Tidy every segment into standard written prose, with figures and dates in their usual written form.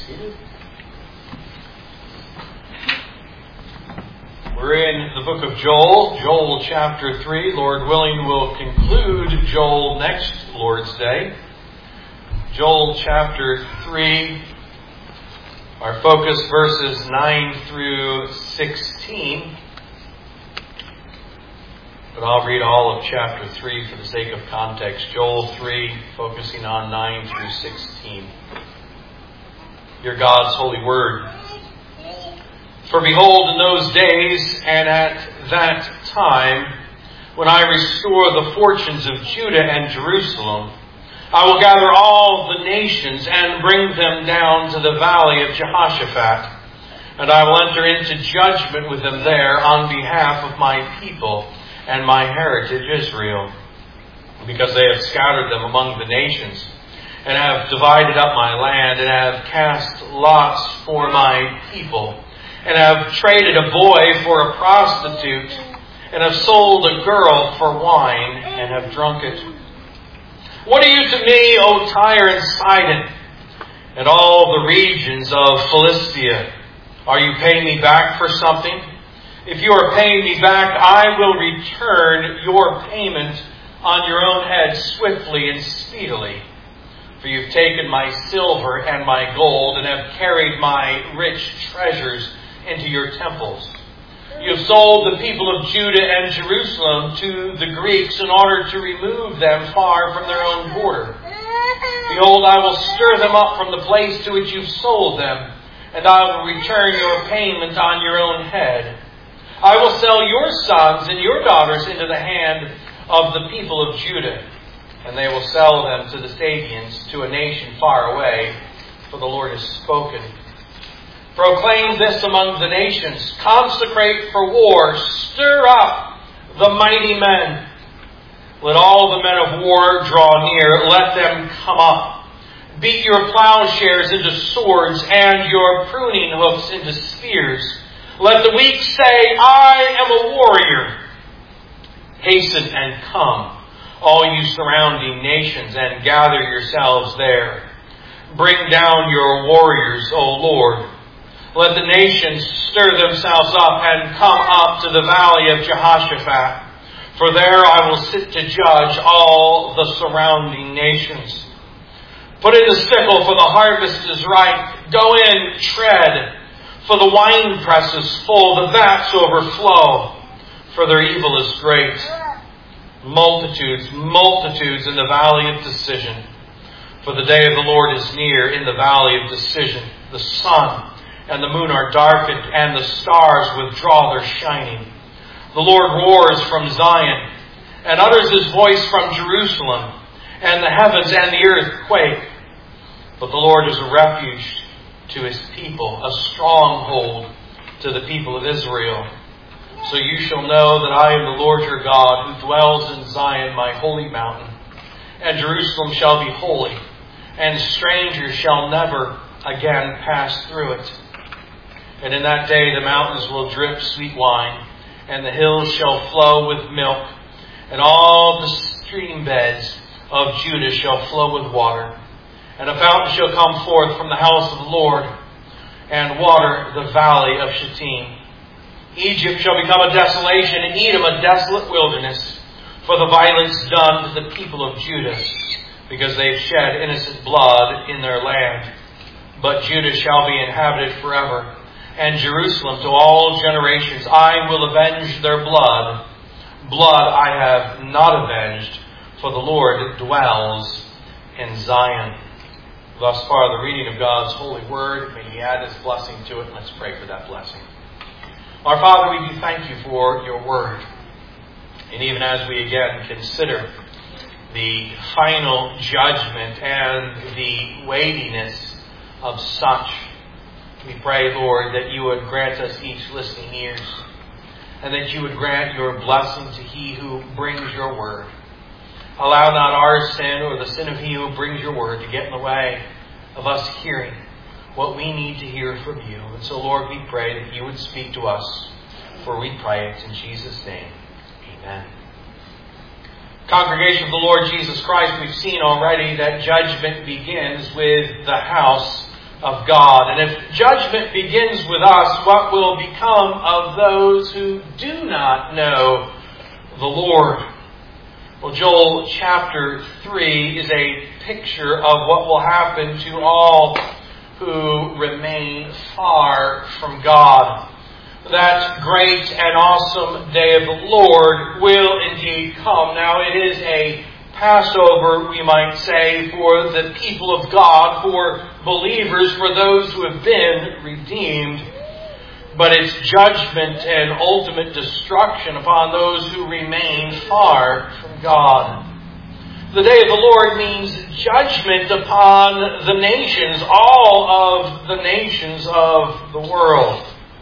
Seated. We're in the book of Joel chapter 3. Lord willing, we'll conclude Joel next Lord's Day. Joel chapter 3, our focus verses 9 through 16. But I'll read all of chapter 3 for the sake of context. Joel 3, focusing on 9 through 16. Hear God's holy word. For behold, in those days and at that time, when I restore the fortunes of Judah and Jerusalem, I will gather all the nations and bring them down to the valley of Jehoshaphat, and I will enter into judgment with them there on behalf of my people and my heritage Israel, because they have scattered them among the nations, and have divided up my land, and have cast lots for my people, and have traded a boy for a prostitute, and have sold a girl for wine, and have drunk it. What are you to me, O Tyre and Sidon, and all the regions of Philistia? Are you paying me back for something? If you are paying me back, I will return your payment on your own head swiftly and speedily. For you've taken my silver and my gold, and have carried my rich treasures into your temples. You have sold the people of Judah and Jerusalem to the Greeks in order to remove them far from their own border. Behold, I will stir them up from the place to which you've sold them, and I will return your payment on your own head. I will sell your sons and your daughters into the hand of the people of Judah, and they will sell them to the Sabeans, to a nation far away, for the Lord has spoken. Proclaim this among the nations. Consecrate for war. Stir up the mighty men. Let all the men of war draw near. Let them come up. Beat your plowshares into swords and your pruning hooks into spears. Let the weak say, I am a warrior. Hasten and come, all you surrounding nations, and gather yourselves there. Bring down your warriors, O Lord. Let the nations stir themselves up and come up to the valley of Jehoshaphat. For there I will sit to judge all the surrounding nations. Put in the sickle, for the harvest is ripe. Go in, tread, for the winepress is full, the vats overflow, for their evil is great. Multitudes in the valley of decision. For the day of the Lord is near in the valley of decision. The sun and the moon are darkened, and the stars withdraw their shining. The Lord roars from Zion, and utters his voice from Jerusalem, and the heavens and the earth quake. But the Lord is a refuge to his people, a stronghold to the people of Israel. So you shall know that I am the Lord your God, who dwells in Zion, my holy mountain. And Jerusalem shall be holy, and strangers shall never again pass through it. And in that day the mountains will drip sweet wine, and the hills shall flow with milk, and all the stream beds of Judah shall flow with water. And a fountain shall come forth from the house of the Lord, and water the valley of Shittim. Egypt shall become a desolation, and Edom a desolate wilderness, for the violence done to the people of Judah, because they have shed innocent blood in their land. But Judah shall be inhabited forever, and Jerusalem to all generations. I will avenge their blood. Blood I have not avenged, for the Lord dwells in Zion. Thus far, the reading of God's holy word. May He add His blessing to it. Let's pray for that blessing. Our Father, we do thank you for your word. And even as we again consider the final judgment and the weightiness of such, we pray, Lord, that you would grant us each listening ears, and that you would grant your blessing to he who brings your word. Allow not our sin or the sin of he who brings your word to get in the way of us hearing what we need to hear from you. And so, Lord, we pray that you would speak to us, for we pray it in Jesus' name. Amen. Congregation of the Lord Jesus Christ, we've seen already that judgment begins with the house of God. And if judgment begins with us, what will become of those who do not know the Lord? Well, Joel chapter 3 is a picture of what will happen to all who remain far from God. That great and awesome day of the Lord will indeed come. Now, it is a Passover, we might say, for the people of God, for believers, for those who have been redeemed. But it's judgment and ultimate destruction upon those who remain far from God. The day of the Lord means judgment upon the nations, all of the nations of the world.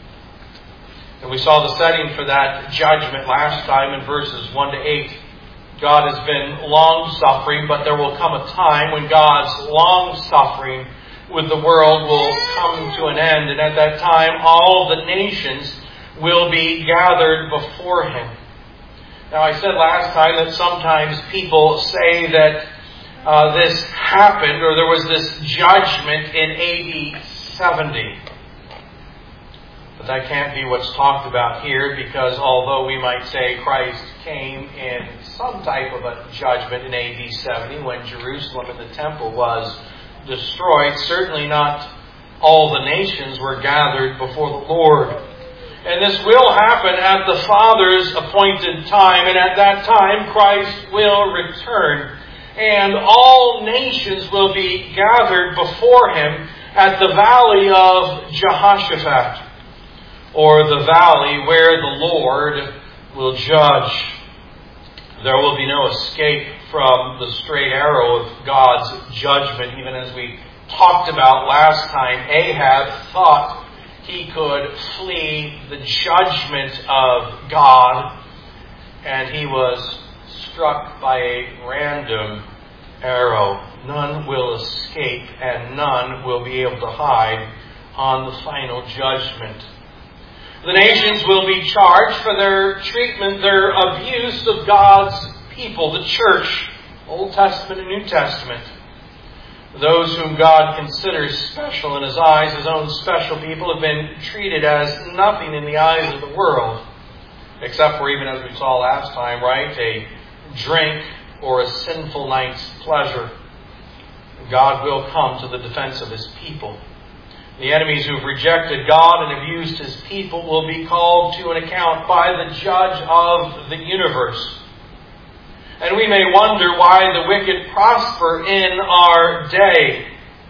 And we saw the setting for that judgment last time in verses 1 to 8. God has been long-suffering, but there will come a time when God's long-suffering with the world will come to an end. And at that time, all the nations will be gathered before Him. Now, I said last time that sometimes people say that this happened, or there was this judgment in AD 70. But that can't be what's talked about here, because although we might say Christ came in some type of a judgment in AD 70 when Jerusalem and the temple was destroyed, certainly not all the nations were gathered before the Lord. And this will happen at the Father's appointed time, and at that time Christ will return. And all nations will be gathered before Him at the valley of Jehoshaphat, or the valley where the Lord will judge. There will be no escape from the straight arrow of God's judgment, even as we talked about last time. Ahab thought he could flee the judgment of God, and he was struck by a random arrow. None will escape, and none will be able to hide on the final judgment. The nations will be charged for their treatment, their abuse of God's people, the church, Old Testament and New Testament. Those whom God considers special in His eyes, His own special people, have been treated as nothing in the eyes of the world, except for, even as we saw last time, right, a drink or a sinful night's pleasure. God will come to the defense of His people. The enemies who have rejected God and have used His people will be called to an account by the Judge of the universe. And we may wonder why the wicked prosper in our day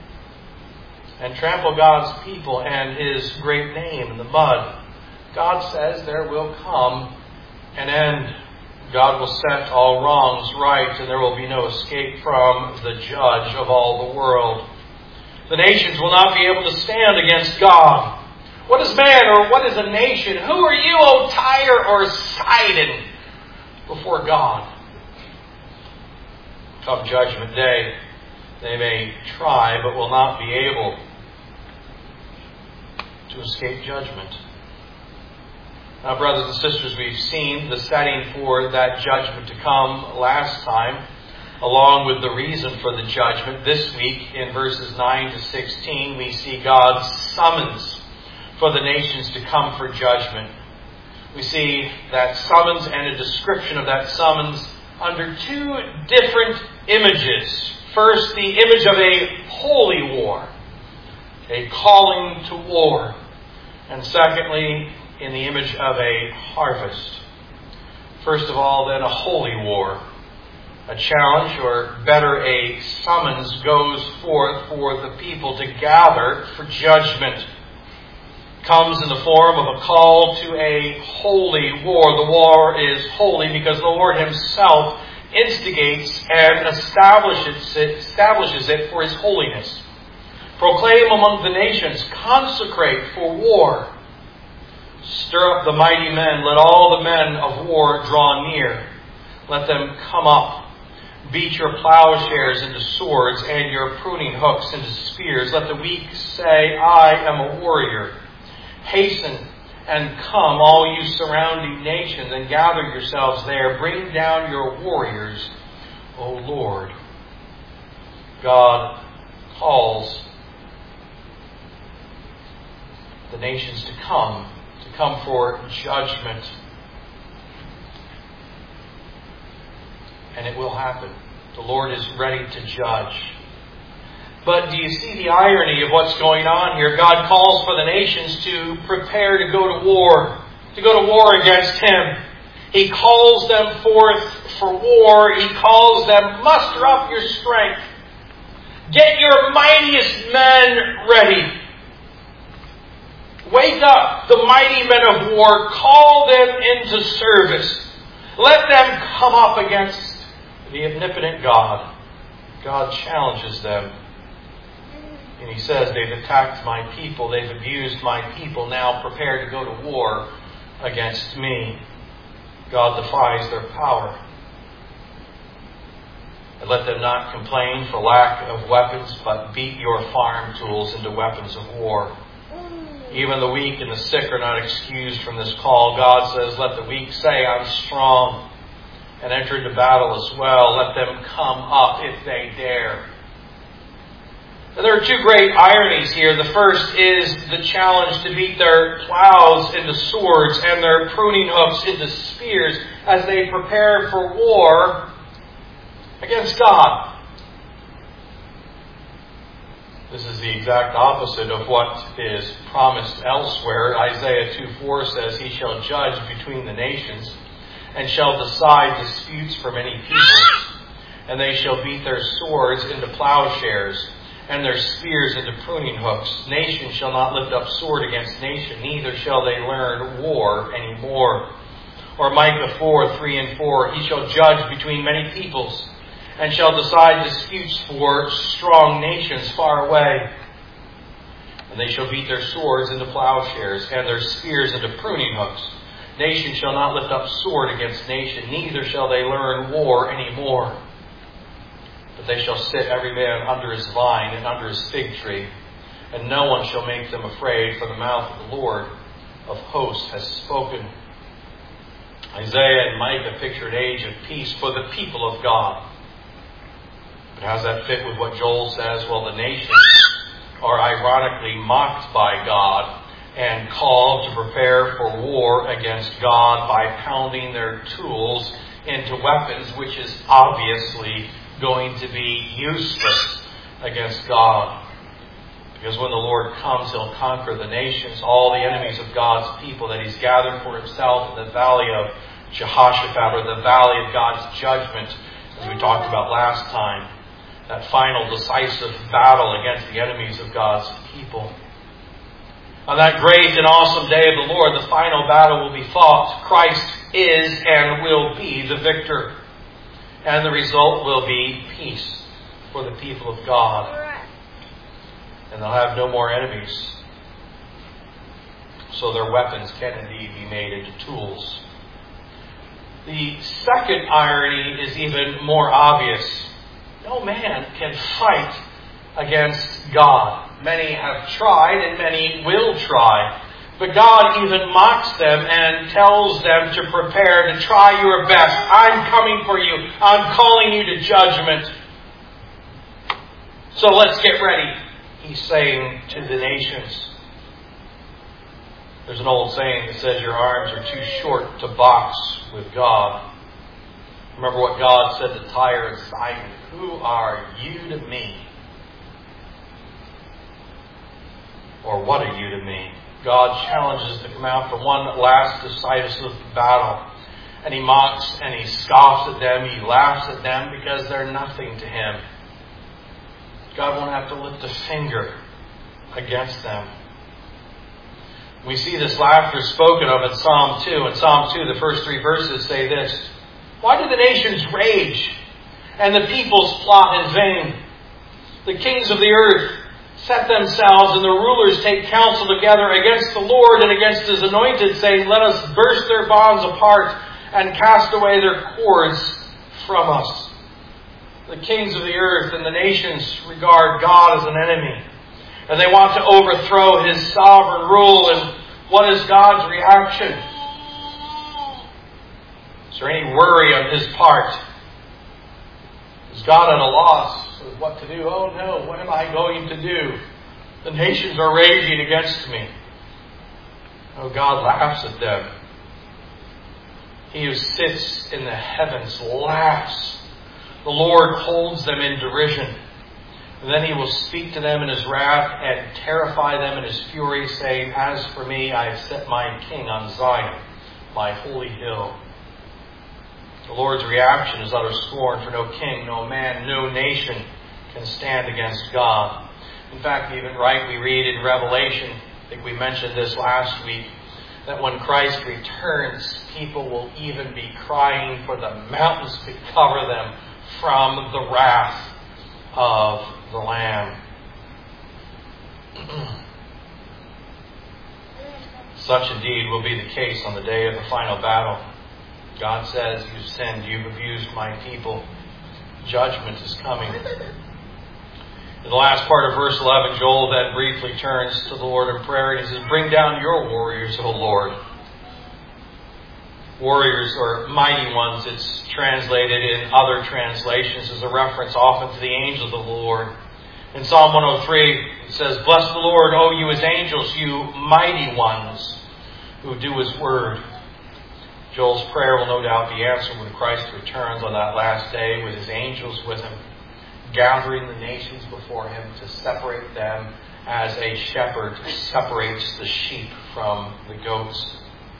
and trample God's people and His great name in the mud. God says there will come an end. God will set all wrongs right, and there will be no escape from the Judge of all the world. The nations will not be able to stand against God. What is man, or what is a nation? Who are you, O Tyre or Sidon, before God? Come Judgment Day, they may try, but will not be able to escape judgment. Now, brothers and sisters, we've seen the setting for that judgment to come last time, along with the reason for the judgment. This week, in verses 9 to 16, we see God's summons for the nations to come for judgment. We see that summons and a description of that summons under two different images. First, the image of a holy war, a calling to war. And secondly, in the image of a harvest. First of all, then, a holy war. A challenge, or better, a summons goes forth for the people to gather for judgment. Comes in the form of a call to a holy war. The war is holy because the Lord Himself instigates and establishes it for His holiness. Proclaim among the nations, consecrate for war. Stir up the mighty men, let all the men of war draw near. Let them come up. Beat your plowshares into swords and your pruning hooks into spears. Let the weak say, I am a warrior. Hasten and come, all you surrounding nations, and gather yourselves there. Bring down your warriors, O Lord. God calls the nations to come for judgment. And it will happen. The Lord is ready to judge. But do you see the irony of what's going on here? God calls for the nations to prepare to go to war against Him. He calls them forth for war. He calls them, muster up your strength. Get your mightiest men ready. Wake up the mighty men of war. Call them into service. Let them come up against the omnipotent God. God challenges them. And He says, they've attacked my people. They've abused my people. Now prepare to go to war against me. God defies their power. And let them not complain for lack of weapons, but beat your farm tools into weapons of war. Even the weak and the sick are not excused from this call. God says, let the weak say, I'm strong, and enter into battle as well. Let them come up if they dare. And there are two great ironies here. The first is the challenge to beat their plows into swords and their pruning hooks into spears as they prepare for war against God. This is the exact opposite of what is promised elsewhere. Isaiah 2:4 says, He shall judge between the nations and shall decide disputes for many peoples. And they shall beat their swords into plowshares and their spears into pruning hooks. Nation shall not lift up sword against nation, neither shall they learn war any more. Or Micah 4:3 and 4, He shall judge between many peoples, and shall decide disputes for strong nations far away. And they shall beat their swords into plowshares, and their spears into pruning hooks. Nation shall not lift up sword against nation, neither shall they learn war any more. But they shall sit every man under his vine and under his fig tree, and no one shall make them afraid, for the mouth of the Lord of hosts has spoken. Isaiah and Micah picture an age of peace for the people of God. But how does that fit with what Joel says? Well, the nations are ironically mocked by God and called to prepare for war against God by pounding their tools into weapons, which is obviously going to be useless against God. Because when the Lord comes, He'll conquer the nations, all the enemies of God's people that He's gathered for Himself in the valley of Jehoshaphat, or the valley of God's judgment, as we talked about last time. That final decisive battle against the enemies of God's people. On that great and awesome day of the Lord, the final battle will be fought. Christ is and will be the victor. And the result will be peace for the people of God. And they'll have no more enemies. So their weapons can indeed be made into tools. The second irony is even more obvious. No man can fight against God. Many have tried and many will try. But God even mocks them and tells them to prepare, to try your best. I'm coming for you. I'm calling you to judgment. So let's get ready, He's saying to the nations. There's an old saying that says your arms are too short to box with God. Remember what God said to Tyre and Sidon. Who are you to me? Or what are you to me? God challenges to come out for one last decisive battle. And He mocks and He scoffs at them. He laughs at them because they're nothing to Him. God won't have to lift a finger against them. We see this laughter spoken of in Psalm 2. In Psalm 2, the first 3 verses say this. Why do the nations rage and the peoples plot in vain? The kings of the earth set themselves and the rulers take counsel together against the Lord and against His anointed, saying, let us burst their bonds apart and cast away their cords from us. The kings of the earth and the nations regard God as an enemy. And they want to overthrow His sovereign rule. And what is God's reaction? Is there any worry on His part? Is God at a loss of what to do? Oh no, what am I going to do? The nations are raging against me. Oh, God laughs at them. He who sits in the heavens laughs. The Lord holds them in derision. And then He will speak to them in His wrath and terrify them in His fury, saying, As for me, I have set my king on Zion, my holy hill. The Lord's reaction is utter scorn, for no king, no man, no nation can stand against God. In fact, even we read in Revelation, I think we mentioned this last week, that when Christ returns, people will even be crying for the mountains to cover them from the wrath of the Lamb. Such indeed will be the case on the day of the final battle. God says, You've sinned, you've abused my people. Judgment is coming. In the last part of verse 11, Joel then briefly turns to the Lord in prayer and he says, Bring down your warriors, O Lord. Warriors or mighty ones, it's translated in other translations as a reference often to the angels of the Lord. In Psalm 103, it says, Bless the Lord, O you His angels, you mighty ones who do His word. Joel's prayer will no doubt be answered when Christ returns on that last day with His angels with Him, gathering the nations before Him to separate them as a shepherd separates the sheep from the goats.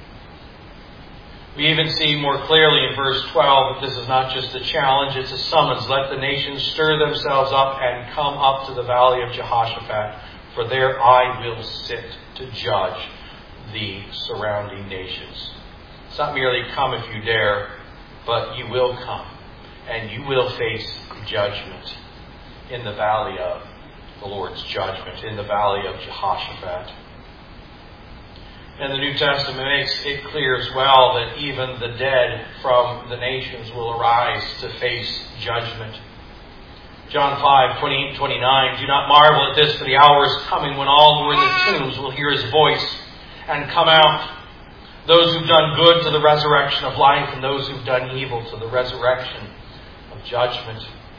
We even see more clearly in verse 12 that this is not just a challenge, it's a summons. Let the nations stir themselves up and come up to the valley of Jehoshaphat, for there I will sit to judge the surrounding nations. It's not merely come if you dare, but you will come and you will face judgment in the valley of the Lord's judgment, in the valley of Jehoshaphat. And the New Testament makes it clear as well that even the dead from the nations will arise to face judgment. John 5:28-29, Do not marvel at this, for the hour is coming when all who are in the tombs will hear His voice and come out. Those who've done good to the resurrection of life, and those who've done evil to the resurrection of judgment.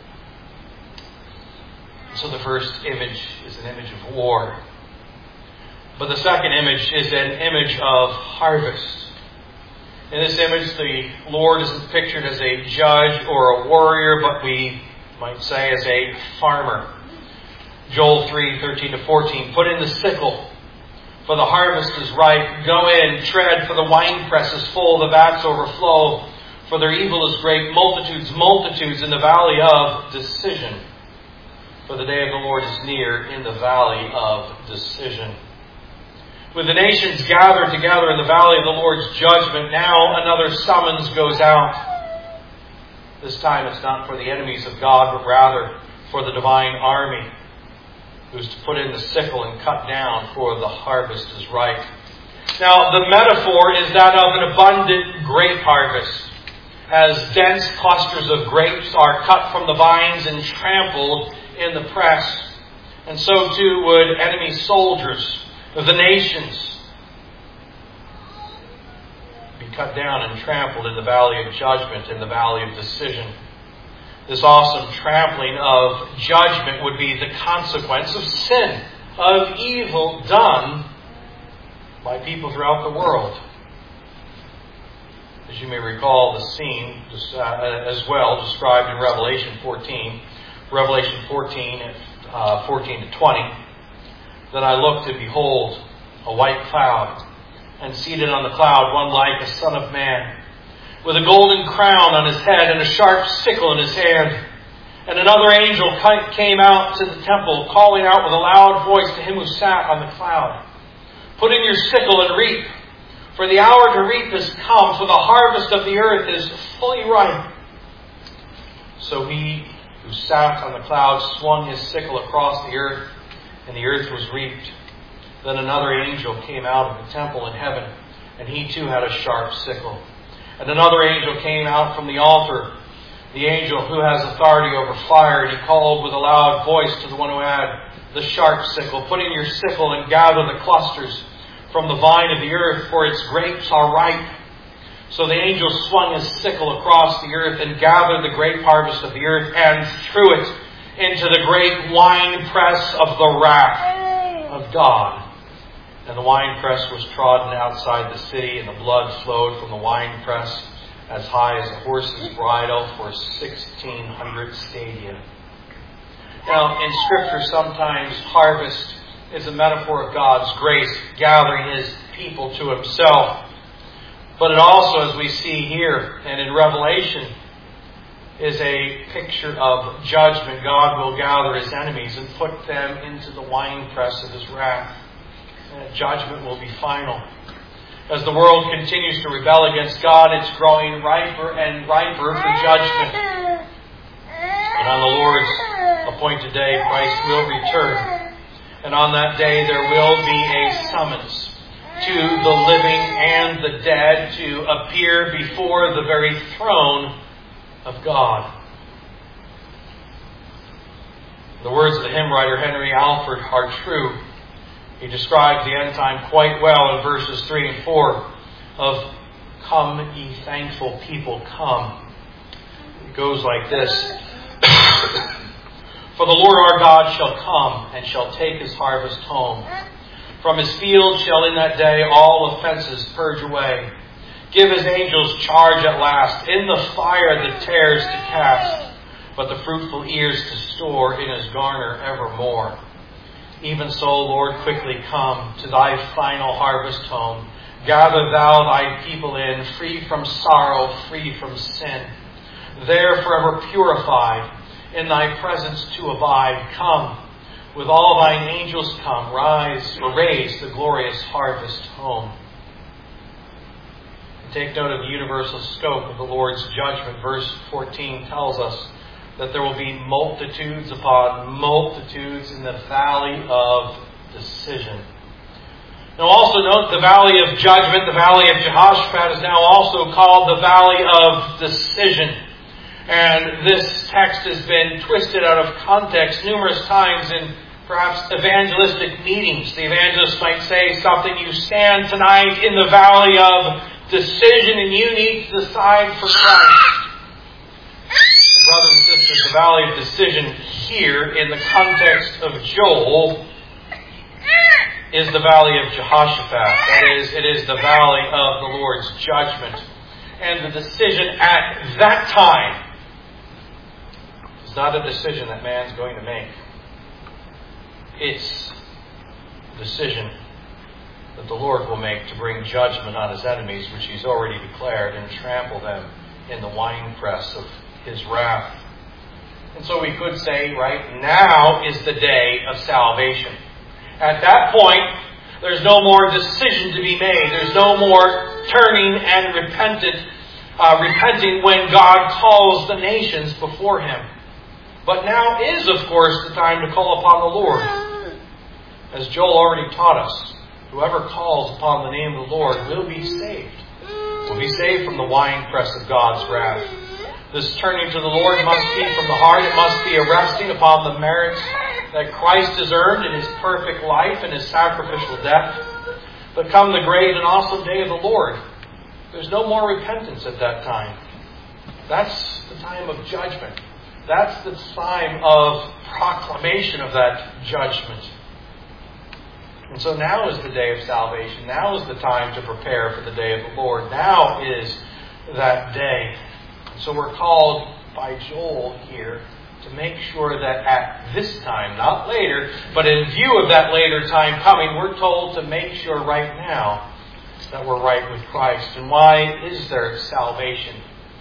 So the first image is an image of war. But the second image is an image of harvest. In this image, the Lord isn't pictured as a judge or a warrior, but we might say as a farmer. Joel 3:13-14, Put in the sickle, for the harvest is ripe. Go in, tread, for the winepress is full, the vats overflow. For their evil is great, multitudes in the valley of decision. For the day of the Lord is near in the valley of decision. With the nations gathered together in the valley of the Lord's judgment, now another summons goes out. This time it's not for the enemies of God, but rather for the divine army, who's to put in the sickle and cut down, for the harvest is ripe. Now, the metaphor is that of an abundant grape harvest, as dense clusters of grapes are cut from the vines and trampled in the press. And so too would enemy soldiers of the nations be cut down and trampled in the valley of judgment, in the valley of decision. This awesome trampling of judgment would be the consequence of sin, of evil done by people throughout the world. As you may recall, the scene as well described in Revelation 14. Revelation 14, 14-20. Then I looked, and behold, a white cloud, and seated on the cloud one like a son of man, with a golden crown on his head and a sharp sickle in his hand. And another angel came out to the temple, calling out with a loud voice to him who sat on the cloud, Put in your sickle and reap, for the hour to reap has come, for the harvest of the earth is fully ripe. So he who sat on the cloud swung his sickle across the earth, and the earth was reaped. Then another angel came out of the temple in heaven, and he too had a sharp sickle. And another angel came out from the altar, the angel who has authority over fire, and he called with a loud voice to the one who had the sharp sickle, Put in your sickle and gather the clusters from the vine of the earth, for its grapes are ripe. So the angel swung his sickle across the earth and gathered the grape harvest of the earth and threw it into the great winepress of the wrath of God. And the winepress was trodden outside the city, and the blood flowed from the winepress as high as a horse's bridle for 1,600 stadia. Now, in Scripture, sometimes harvest is a metaphor of God's grace, gathering His people to Himself. But it also, as we see here and in Revelation, is a picture of judgment. God will gather His enemies and put them into the winepress of His wrath. And judgment will be final. As the world continues to rebel against God, it's growing riper and riper for judgment. And on the Lord's appointed day, Christ will return. And on that day, there will be a summons to the living and the dead to appear before the very throne of God. The words of the hymn writer Henry Alford are true. He describes the end time quite well in verses 3 and 4 of "Come, ye thankful people, come." It goes like this. "For the Lord our God shall come, and shall take His harvest home. From His field shall in that day all offences purge away. Give His angels charge at last, in the fire the tares to cast, but the fruitful ears to store in His garner evermore. Even so, Lord, quickly come to Thy final harvest home. Gather Thou Thy people in, free from sorrow, free from sin. There forever purified, in Thy presence to abide. Come, with all Thine angels come, raise the glorious harvest home." And take note of the universal scope of the Lord's judgment. Verse 14 tells us that there will be multitudes upon multitudes in the valley of decision. Now also note the valley of judgment, the valley of Jehoshaphat, is now also called the valley of decision. And this text has been twisted out of context numerous times in perhaps evangelistic meetings. The evangelist might say something: "You stand tonight in the valley of decision and you need to decide for Christ." Brothers and sisters, the valley of decision here in the context of Joel is the valley of Jehoshaphat. That is, it is the valley of the Lord's judgment. And the decision at that time is not a decision that man's going to make. It's a decision that the Lord will make to bring judgment on His enemies, which He's already declared, and trample them in the winepress of His wrath. And so we could say, right now is the day of salvation. At that point, there's no more decision to be made. There's no more turning and repenting when God calls the nations before Him. But now is, of course, the time to call upon the Lord. As Joel already taught us, whoever calls upon the name of the Lord will be saved. Will be saved from the winepress of God's wrath. This turning to the Lord must be from the heart. It must be a resting upon the merits that Christ has earned in His perfect life and His sacrificial death. But come the great and awesome day of the Lord, there's no more repentance at that time. That's the time of judgment. That's the time of proclamation of that judgment. And so now is the day of salvation. Now is the time to prepare for the day of the Lord. Now is that day. So we're called by Joel here to make sure that at this time, not later, but in view of that later time coming, we're told to make sure right now that we're right with Christ. And why is there salvation?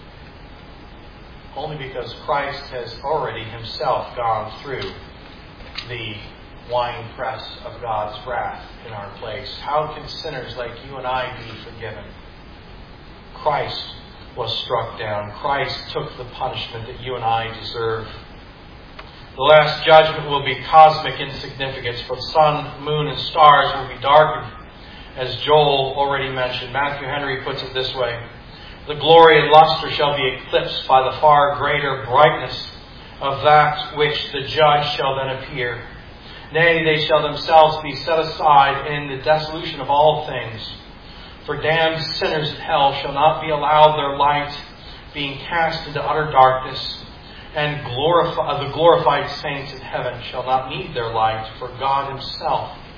Only because Christ has already Himself gone through the winepress of God's wrath in our place. How can sinners like you and I be forgiven? Christ was struck down. Christ took the punishment that you and I deserve. The last judgment will be cosmic in significance, for the sun, moon, and stars will be darkened, as Joel already mentioned. Matthew Henry puts it this way: "The glory and luster shall be eclipsed by the far greater brightness of that which the judge shall then appear. Nay, they shall themselves be set aside in the dissolution of all things. For damned sinners in hell shall not be allowed their light, being cast into utter darkness. And the glorified saints in heaven shall not need their light, for God Himself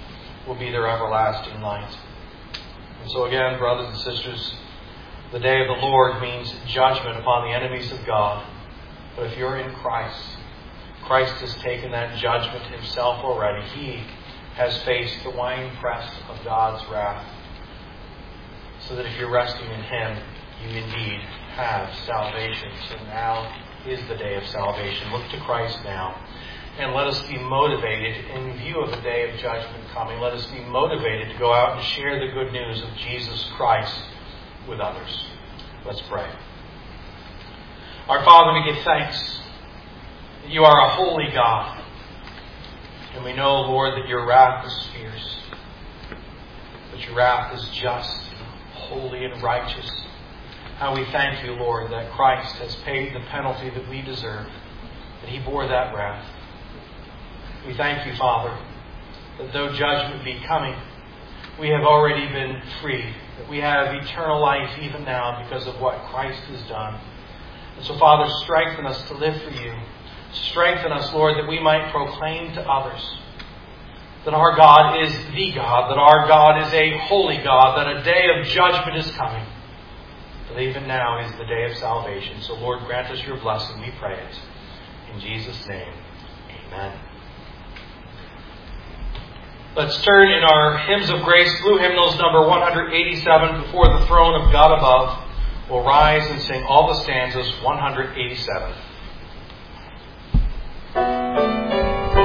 will be their everlasting light. And so again, brothers and sisters, the day of the Lord means judgment upon the enemies of God. But if you're in Christ, Christ has taken that judgment himself already. He has faced the winepress of God's wrath. So that if you're resting in Him, you indeed have salvation. So now is the day of salvation. Look to Christ now. And let us be motivated in view of the day of judgment coming. Let us be motivated to go out and share the good news of Jesus Christ with others. Let's pray. Our Father, we give thanks that you are a holy God. And we know, Lord, that your wrath is fierce. But your wrath is just, holy, and righteous. How we thank you, Lord, that Christ has paid the penalty that we deserve. That He bore that wrath. We thank you, Father, that though judgment be coming, we have already been freed. That we have eternal life even now because of what Christ has done. And so, Father, strengthen us to live for you. Strengthen us, Lord, that we might proclaim to others that our God is the God, that our God is a holy God, that a day of judgment is coming. That even now is the day of salvation. So, Lord, grant us your blessing, we pray it. In Jesus' name, amen. Let's turn in our Hymns of Grace, Blue Hymnals number 187, Before the Throne of God Above. We'll rise and sing all the stanzas 187.